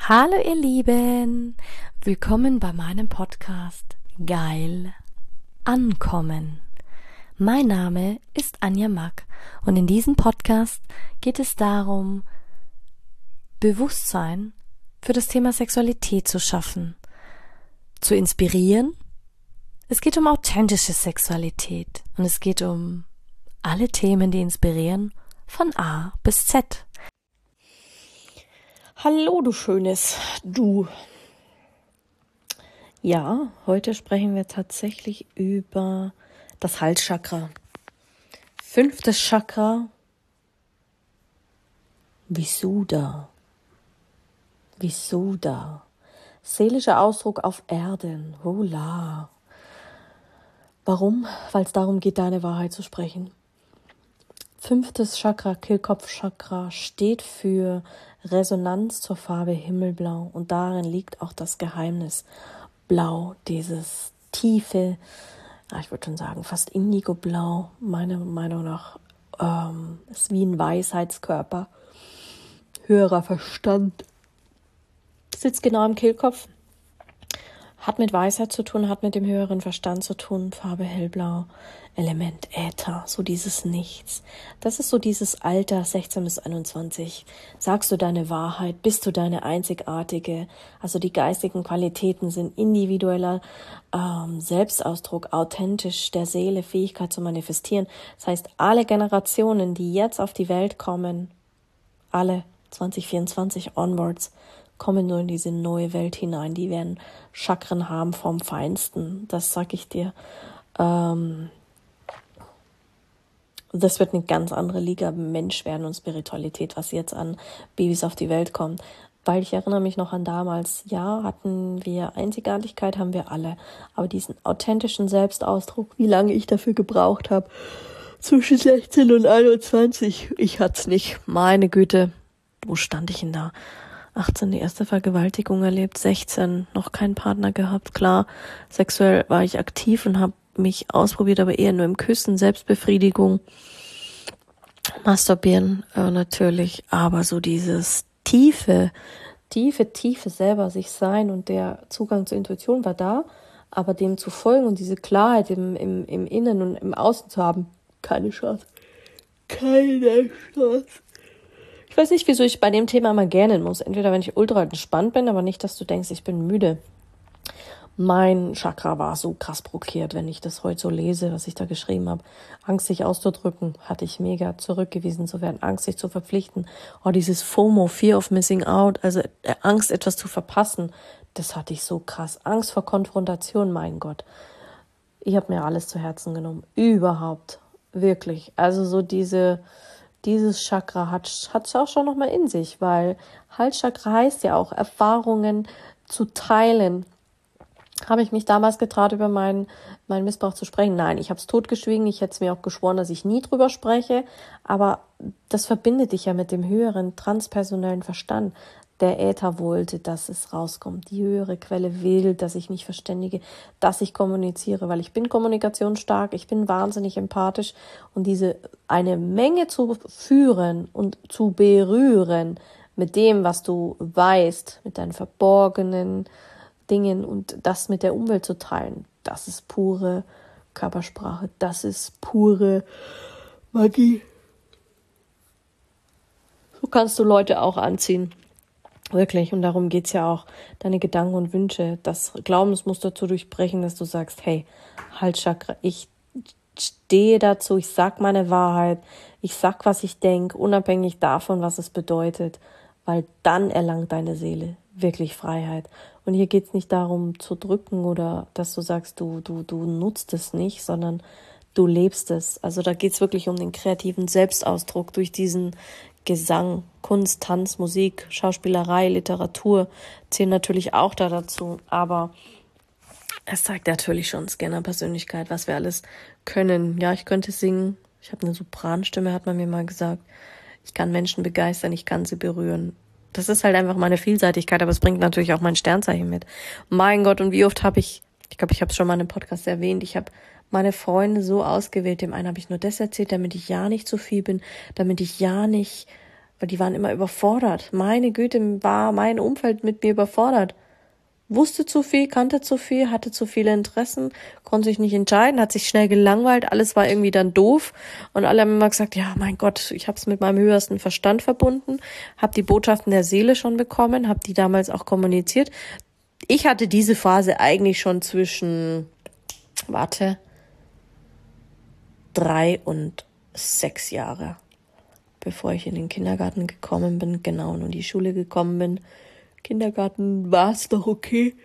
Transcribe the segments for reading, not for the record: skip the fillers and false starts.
Hallo ihr Lieben, willkommen bei meinem Podcast Geil Ankommen. Mein Name ist Anja Mack und in diesem Podcast geht es darum, Bewusstsein für das Thema Sexualität zu schaffen, zu inspirieren. Es geht um authentische Sexualität und es geht um alle Themen, die inspirieren, von A bis Z. Hallo, du schönes Du. Ja, heute sprechen wir tatsächlich über das Halschakra. 5. Chakra, Visuddha. Visuddha. Seelischer Ausdruck auf Erden. Hola. Warum? Weil es darum geht, deine Wahrheit zu sprechen. 5. Chakra, Kehlkopfchakra, steht für Resonanz zur Farbe Himmelblau und darin liegt auch das Geheimnis. Blau, dieses tiefe, ich würde schon sagen fast Indigoblau, meiner Meinung nach, ist wie ein Weisheitskörper, höherer Verstand, sitzt genau im Kehlkopf, hat mit Weisheit zu tun, hat mit dem höheren Verstand zu tun, Farbe hellblau, Element Äther, so dieses Nichts. Das ist so dieses Alter 16 bis 21. Sagst du deine Wahrheit, bist du deine einzigartige, also die geistigen Qualitäten sind individueller Selbstausdruck, authentisch der Seele, Fähigkeit zu manifestieren. Das heißt, alle Generationen, die jetzt auf die Welt kommen, alle 2024 onwards, kommen nur in diese neue Welt hinein. Die werden Chakren haben vom Feinsten. Das sag ich dir. Das wird eine ganz andere Liga Mensch werden und Spiritualität, was jetzt an Babys auf die Welt kommt. Weil ich erinnere mich noch an damals, ja, hatten wir Einzigartigkeit, haben wir alle. Aber diesen authentischen Selbstausdruck, wie lange ich dafür gebraucht habe, zwischen 16 und 21, ich hatte es nicht. Meine Güte, wo stand ich denn da? 18 die erste Vergewaltigung erlebt, 16 noch keinen Partner gehabt. Klar, sexuell war ich aktiv und habe mich ausprobiert, aber eher nur im Küssen, Selbstbefriedigung, Masturbieren natürlich, aber so dieses tiefe selber sich sein und der Zugang zur Intuition war da, aber dem zu folgen und diese Klarheit im Innen und im Außen zu haben, keine Chance. Keine Chance. Ich weiß nicht, wieso ich bei dem Thema immer gähnen muss. Entweder wenn ich ultra entspannt bin, aber nicht, dass du denkst, ich bin müde. Mein Chakra war so krass blockiert, wenn ich das heute so lese, was ich da geschrieben habe. Angst, sich auszudrücken, hatte ich mega, zurückgewiesen zu werden, Angst, sich zu verpflichten. Oh, dieses FOMO, Fear of Missing Out, also Angst, etwas zu verpassen, das hatte ich so krass. Angst vor Konfrontation, mein Gott. Ich habe mir alles zu Herzen genommen. Überhaupt, wirklich. Also so dieses Chakra hat's auch schon nochmal in sich, weil Halschakra heißt ja auch, Erfahrungen zu teilen. Habe ich mich damals getraut, über meinen Missbrauch zu sprechen? Nein, ich habe es totgeschwiegen. Ich hätte es mir auch geschworen, dass ich nie drüber spreche. Aber das verbindet dich ja mit dem höheren transpersonellen Verstand. Der Äther wollte, dass es rauskommt. Die höhere Quelle will, dass ich mich verständige, dass ich kommuniziere, weil ich bin kommunikationsstark, ich bin wahnsinnig empathisch und eine Menge zu führen und zu berühren mit dem, was du weißt, mit deinen verborgenen Dingen und das mit der Umwelt zu teilen, das ist pure Körpersprache, das ist pure Magie. So kannst du Leute auch anziehen. Wirklich, und darum geht's ja auch, deine Gedanken und Wünsche, das Glaubensmuster zu durchbrechen, dass du sagst, hey, Halschakra, ich stehe dazu, ich sag meine Wahrheit, ich sag, was ich denke, unabhängig davon, was es bedeutet, weil dann erlangt deine Seele wirklich Freiheit. Und hier geht's nicht darum zu drücken oder dass du sagst, du nutzt es nicht, sondern du lebst es. Also da geht's wirklich um den kreativen Selbstausdruck durch diesen Gesang, Kunst, Tanz, Musik, Schauspielerei, Literatur zählen natürlich auch da dazu. Aber es zeigt natürlich schon Scanner-Persönlichkeit, was wir alles können. Ja, ich könnte singen. Ich habe eine Sopranstimme, hat man mir mal gesagt. Ich kann Menschen begeistern, ich kann sie berühren. Das ist halt einfach meine Vielseitigkeit, aber es bringt natürlich auch mein Sternzeichen mit. Mein Gott, und wie oft habe ich glaube, ich habe es schon mal in einem Podcast erwähnt, ich habe meine Freunde so ausgewählt. Dem einen habe ich nur das erzählt, damit ich ja nicht zu viel bin, damit ich ja nicht weil die waren immer überfordert. Meine Güte, war mein Umfeld mit mir überfordert. Wusste zu viel, kannte zu viel, hatte zu viele Interessen, konnte sich nicht entscheiden, hat sich schnell gelangweilt, alles war irgendwie dann doof und alle haben immer gesagt, ja, mein Gott, ich habe es mit meinem höhersten Verstand verbunden, habe die Botschaften der Seele schon bekommen, habe die damals auch kommuniziert. Ich hatte diese Phase eigentlich schon zwischen, 3 und 6 Jahre, bevor ich in den Kindergarten gekommen bin, genau, und in die Schule gekommen bin. Kindergarten war es doch okay.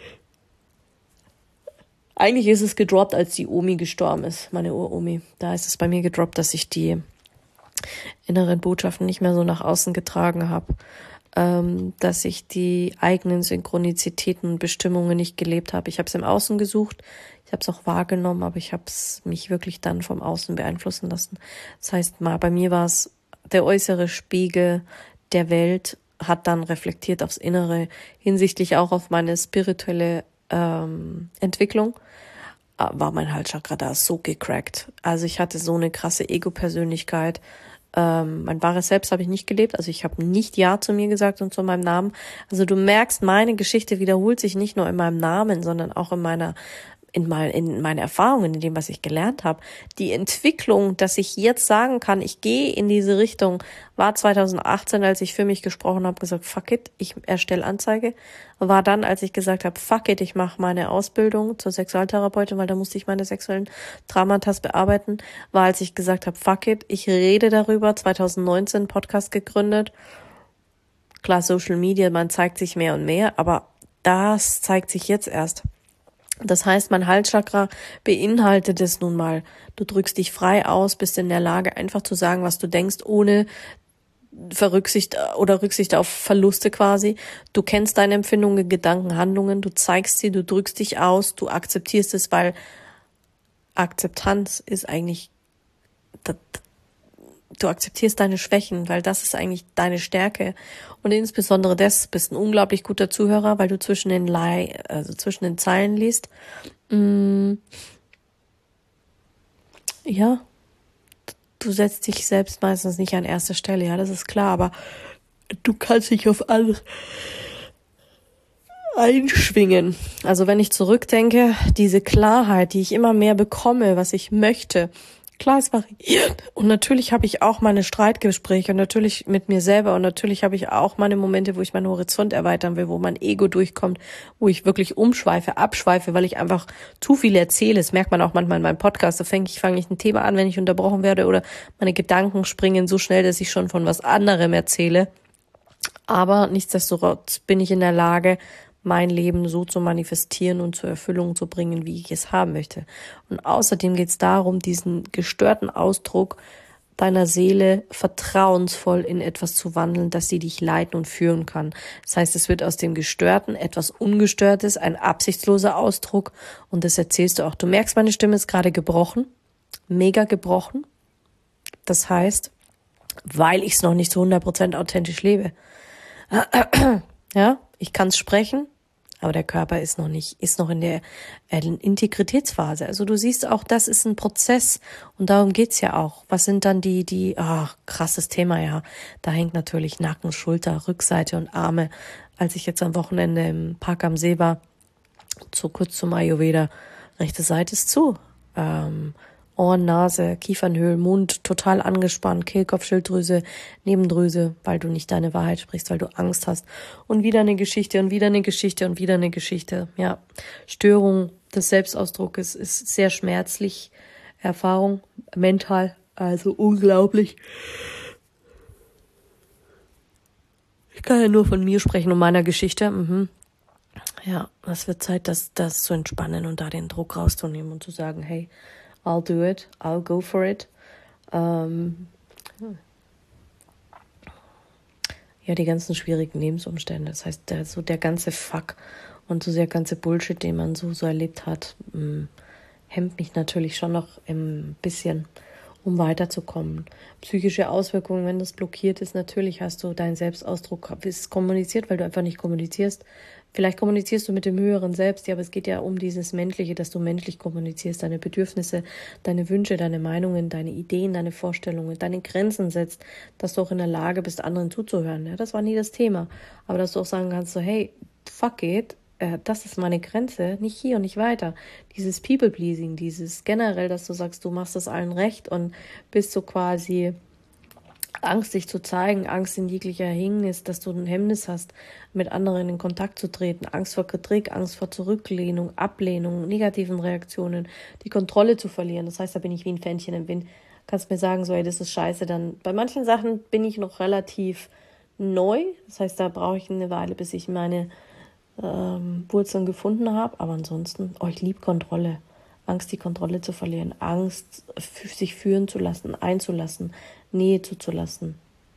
Eigentlich ist es gedroppt, als die Omi gestorben ist, meine Uromi. Da ist es bei mir gedroppt, dass ich die inneren Botschaften nicht mehr so nach außen getragen habe, dass ich die eigenen Synchronizitäten und Bestimmungen nicht gelebt habe. Ich habe es im Außen gesucht, ich habe es auch wahrgenommen, aber ich habe es mich wirklich dann vom Außen beeinflussen lassen. Das heißt, bei mir war es der äußere Spiegel der Welt, hat dann reflektiert aufs Innere, hinsichtlich auch auf meine spirituelle Entwicklung, war mein Halschakra da so gecrackt. Also ich hatte so eine krasse Ego-Persönlichkeit. Mein wahres Selbst habe ich nicht gelebt, also ich habe nicht Ja zu mir gesagt und zu meinem Namen. Also du merkst, meine Geschichte wiederholt sich nicht nur in meinem Namen, sondern auch in meine Erfahrungen, in dem, was ich gelernt habe. Die Entwicklung, dass ich jetzt sagen kann, ich gehe in diese Richtung, war 2018, als ich für mich gesprochen habe, gesagt, fuck it, ich erstelle Anzeige. War dann, als ich gesagt habe, fuck it, ich mache meine Ausbildung zur Sexualtherapeutin, weil da musste ich meine sexuellen Traumata bearbeiten. War, als ich gesagt habe, fuck it, ich rede darüber, 2019 Podcast gegründet. Klar, Social Media, man zeigt sich mehr und mehr, aber das zeigt sich jetzt erst. Das heißt, mein Halschakra beinhaltet es nun mal. Du drückst dich frei aus, bist in der Lage, einfach zu sagen, was du denkst, ohne Rücksicht auf Verluste quasi. Du kennst deine Empfindungen, Gedanken, Handlungen, du zeigst sie, du drückst dich aus, du akzeptierst es, weil Akzeptanz ist eigentlich, du akzeptierst deine Schwächen, weil das ist eigentlich deine Stärke. Und insbesondere bist ein unglaublich guter Zuhörer, weil du zwischen den Zeilen liest. Ja, du setzt dich selbst meistens nicht an erster Stelle, ja, das ist klar, aber du kannst dich auf alles einschwingen. Also wenn ich zurückdenke, diese Klarheit, die ich immer mehr bekomme, was ich möchte, klar, es variiert. Und natürlich habe ich auch meine Streitgespräche und natürlich mit mir selber und natürlich habe ich auch meine Momente, wo ich meinen Horizont erweitern will, wo mein Ego durchkommt, wo ich wirklich abschweife, weil ich einfach zu viel erzähle. Das merkt man auch manchmal in meinem Podcast. Da fange ich ein Thema an, wenn ich unterbrochen werde oder meine Gedanken springen so schnell, dass ich schon von was anderem erzähle. Aber nichtsdestotrotz bin ich in der Lage, mein Leben so zu manifestieren und zur Erfüllung zu bringen, wie ich es haben möchte. Und außerdem geht es darum, diesen gestörten Ausdruck deiner Seele vertrauensvoll in etwas zu wandeln, dass sie dich leiten und führen kann. Das heißt, es wird aus dem Gestörten etwas Ungestörtes, ein absichtsloser Ausdruck und das erzählst du auch. Du merkst, meine Stimme ist gerade gebrochen, mega gebrochen. Das heißt, weil ich es noch nicht zu 100% authentisch lebe. Ja, ich kann es sprechen, aber der Körper ist noch in der Integritätsphase. Also du siehst auch, das ist ein Prozess und darum geht's ja auch. Was sind dann krasses Thema, ja. Da hängt natürlich Nacken, Schulter, Rückseite und Arme. Als ich jetzt am Wochenende im Park am See war, kurz zum Ayurveda, rechte Seite ist zu. Ohren, Nase, Kiefernhöhlen, Mund total angespannt, Kehlkopf, Schilddrüse, Nebendrüse, weil du nicht deine Wahrheit sprichst, weil du Angst hast. Und wieder eine Geschichte und wieder eine Geschichte und wieder eine Geschichte. Ja, Störung des Selbstausdrucks ist sehr schmerzlich. Erfahrung, mental, also unglaublich. Ich kann ja nur von mir sprechen und meiner Geschichte. Ja, es wird Zeit, das zu entspannen und da den Druck rauszunehmen und zu sagen, hey, I'll do it, I'll go for it. Ja, die ganzen schwierigen Lebensumstände, das heißt, der ganze Fuck und so der ganze Bullshit, den man so erlebt hat, hemmt mich natürlich schon noch ein bisschen, um weiterzukommen. Psychische Auswirkungen, wenn das blockiert ist, natürlich hast du deinen Selbstausdruck, ist kommuniziert, weil du einfach nicht kommunizierst, Vielleicht kommunizierst du mit dem höheren Selbst, ja, aber es geht ja um dieses Menschliche, dass du menschlich kommunizierst, deine Bedürfnisse, deine Wünsche, deine Meinungen, deine Ideen, deine Vorstellungen, deine Grenzen setzt, dass du auch in der Lage bist, anderen zuzuhören. Ja, das war nie das Thema. Aber dass du auch sagen kannst, so, hey, fuck it, das ist meine Grenze, nicht hier und nicht weiter. Dieses People-Pleasing, dieses generell, dass du sagst, du machst es allen recht und bist so quasi Angst, dich zu zeigen, Angst in jeglicher Hingnis, dass du ein Hemmnis hast, mit anderen in Kontakt zu treten, Angst vor Kritik, Angst vor Zurücklehnung, Ablehnung, negativen Reaktionen, die Kontrolle zu verlieren. Das heißt, da bin ich wie ein Fähnchen im Wind. Kannst mir sagen, so, ey, das ist scheiße. Dann bei manchen Sachen bin ich noch relativ neu. Das heißt, da brauche ich eine Weile, bis ich meine Wurzeln gefunden habe. Aber ansonsten, ich liebe Kontrolle. Angst, die Kontrolle zu verlieren. Angst, sich führen zu lassen, einzulassen, Nähe zuzulassen.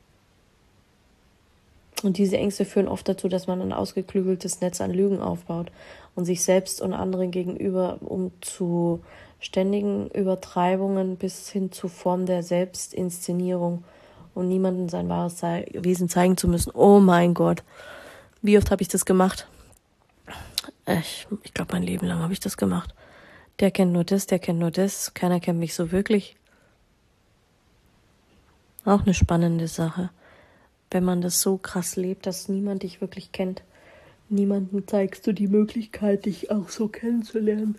Und diese Ängste führen oft dazu, dass man ein ausgeklügeltes Netz an Lügen aufbaut und sich selbst und anderen gegenüber zu ständigen Übertreibungen bis hin zu Form der Selbstinszenierung und niemandem sein wahres Wesen zeigen zu müssen. Oh mein Gott, wie oft habe ich das gemacht? Ich glaube, mein Leben lang habe ich das gemacht. Der kennt nur das, der kennt nur das. Keiner kennt mich so wirklich. Auch eine spannende Sache. Wenn man das so krass lebt, dass niemand dich wirklich kennt. Niemandem zeigst du die Möglichkeit, dich auch so kennenzulernen.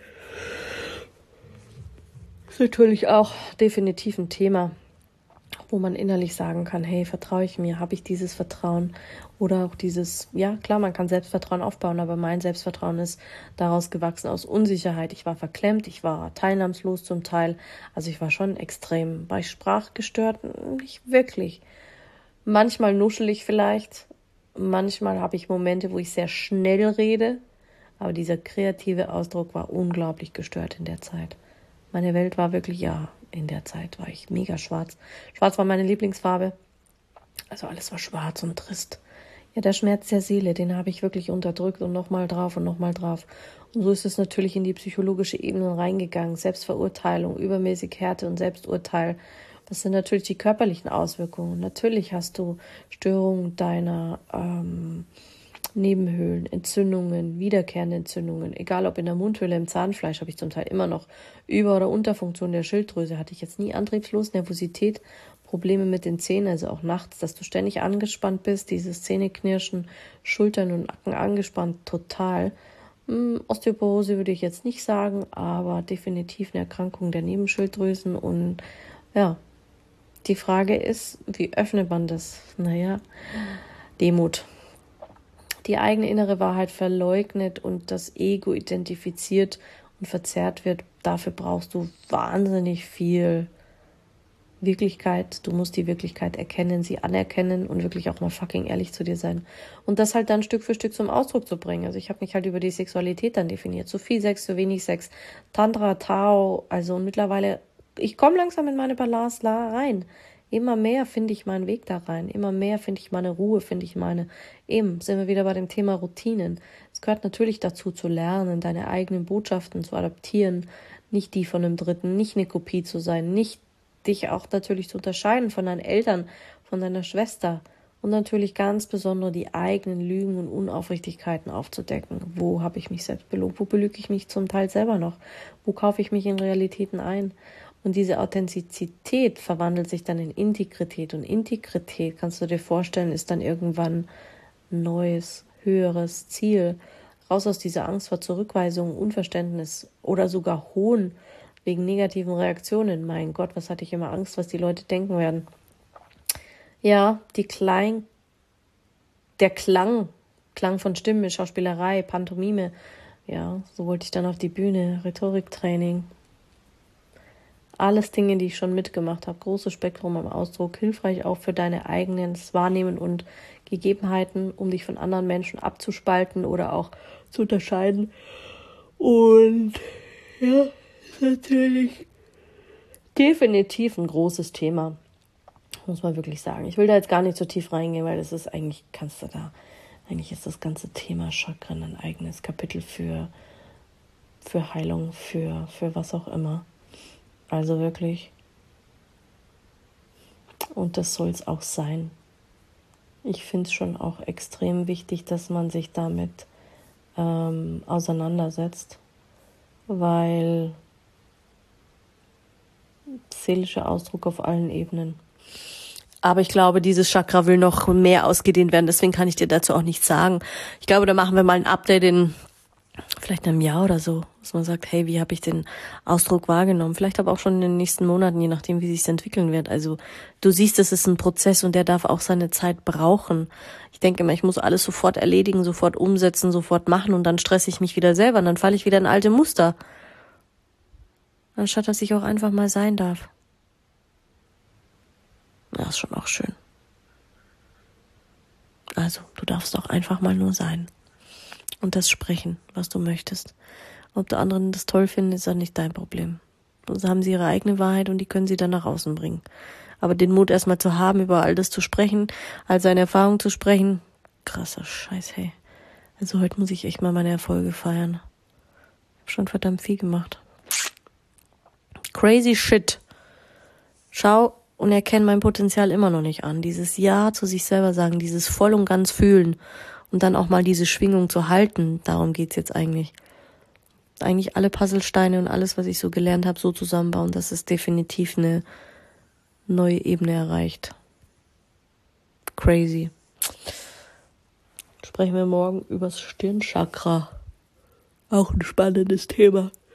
Ist natürlich auch definitiv ein Thema, wo man innerlich sagen kann, hey, vertraue ich mir? Habe ich dieses Vertrauen? Oder auch dieses, ja klar, man kann Selbstvertrauen aufbauen, aber mein Selbstvertrauen ist daraus gewachsen aus Unsicherheit. Ich war verklemmt, ich war teilnahmslos zum Teil. Also ich war schon extrem. War ich sprachgestört? Nicht wirklich. Manchmal nuschelig vielleicht. Manchmal habe ich Momente, wo ich sehr schnell rede. Aber dieser kreative Ausdruck war unglaublich gestört in der Zeit. Meine Welt war wirklich, in der Zeit war ich mega schwarz. Schwarz war meine Lieblingsfarbe. Also alles war schwarz und trist. Ja, der Schmerz der Seele, den habe ich wirklich unterdrückt und nochmal drauf und nochmal drauf. Und so ist es natürlich in die psychologische Ebene reingegangen. Selbstverurteilung, übermäßig Härte und Selbsturteil. Das sind natürlich die körperlichen Auswirkungen. Natürlich hast du Störungen deiner Nebenhöhlen, Entzündungen, wiederkehrende Entzündungen, egal ob in der Mundhöhle, im Zahnfleisch, habe ich zum Teil immer noch Über- oder Unterfunktion der Schilddrüse, hatte ich jetzt nie antriebslos, Nervosität, Probleme mit den Zähnen, also auch nachts, dass du ständig angespannt bist, dieses Zähneknirschen, Schultern und Nacken angespannt, total. Osteoporose würde ich jetzt nicht sagen, aber definitiv eine Erkrankung der Nebenschilddrüsen und ja, die Frage ist, wie öffnet man das? Naja, Demut. Die eigene innere Wahrheit verleugnet und das Ego identifiziert und verzerrt wird, dafür brauchst du wahnsinnig viel Wirklichkeit. Du musst die Wirklichkeit erkennen, sie anerkennen und wirklich auch mal fucking ehrlich zu dir sein. Und das halt dann Stück für Stück zum Ausdruck zu bringen. Also ich habe mich halt über die Sexualität dann definiert. Zu viel Sex, zu wenig Sex. Tantra, Tao, also mittlerweile, ich komme langsam in meine Balance rein. Immer mehr finde ich meinen Weg da rein. Immer mehr finde ich meine Ruhe, eben sind wir wieder bei dem Thema Routinen. Es gehört natürlich dazu zu lernen, deine eigenen Botschaften zu adaptieren, nicht die von einem Dritten, nicht eine Kopie zu sein, nicht dich auch natürlich zu unterscheiden von deinen Eltern, von deiner Schwester und natürlich ganz besonders die eigenen Lügen und Unaufrichtigkeiten aufzudecken. Wo habe ich mich selbst belogen? Wo belüge ich mich zum Teil selber noch? Wo kaufe ich mich in Realitäten ein? Und diese Authentizität verwandelt sich dann in Integrität. Und Integrität, kannst du dir vorstellen, ist dann irgendwann ein neues, höheres Ziel. Raus aus dieser Angst vor Zurückweisung, Unverständnis oder sogar Hohn wegen negativen Reaktionen. Mein Gott, was hatte ich immer Angst, was die Leute denken werden. Ja, der Klang von Stimmen, Schauspielerei, Pantomime. Ja, so wollte ich dann auf die Bühne, Rhetoriktraining. Alles Dinge, die ich schon mitgemacht habe. Großes Spektrum am Ausdruck, hilfreich auch für deine eigenen Wahrnehmen und Gegebenheiten, um dich von anderen Menschen abzuspalten oder auch zu unterscheiden. Und ja, ist natürlich definitiv ein großes Thema, muss man wirklich sagen. Ich will da jetzt gar nicht so tief reingehen, weil das ist eigentlich, eigentlich ist das ganze Thema Chakren ein eigenes Kapitel für Heilung, für was auch immer. Also wirklich. Und das soll es auch sein. Ich finde es schon auch extrem wichtig, dass man sich damit auseinandersetzt, weil seelischer Ausdruck auf allen Ebenen. Aber ich glaube, dieses Chakra will noch mehr ausgedehnt werden, deswegen kann ich dir dazu auch nichts sagen. Ich glaube, da machen wir mal ein Update in vielleicht einem Jahr oder so, dass man sagt, hey, wie habe ich den Ausdruck wahrgenommen? Vielleicht aber auch schon in den nächsten Monaten, je nachdem, wie sich es entwickeln wird. Also du siehst, es ist ein Prozess und der darf auch seine Zeit brauchen. Ich denke immer, ich muss alles sofort erledigen, sofort umsetzen, sofort machen und dann stresse ich mich wieder selber und dann falle ich wieder in alte Muster. Anstatt, dass ich auch einfach mal sein darf. Das ist schon auch schön. Also, du darfst auch einfach mal nur sein. Und das sprechen, was du möchtest. Ob die anderen das toll finden, ist auch nicht dein Problem. Also haben sie ihre eigene Wahrheit und die können sie dann nach außen bringen. Aber den Mut erstmal zu haben, über all das zu sprechen, all seine Erfahrungen zu sprechen, krasser Scheiß, hey. Also heute muss ich echt mal meine Erfolge feiern. Ich hab schon verdammt viel gemacht. Crazy shit. Schau und erkenn mein Potenzial immer noch nicht an. Dieses Ja zu sich selber sagen, dieses voll und ganz fühlen und dann auch mal diese Schwingung zu halten, darum geht's jetzt eigentlich. Eigentlich alle Puzzlesteine und alles, was ich so gelernt habe, so zusammenbauen, dass es definitiv eine neue Ebene erreicht. Crazy. Sprechen wir morgen übers Stirnchakra. Auch ein spannendes Thema.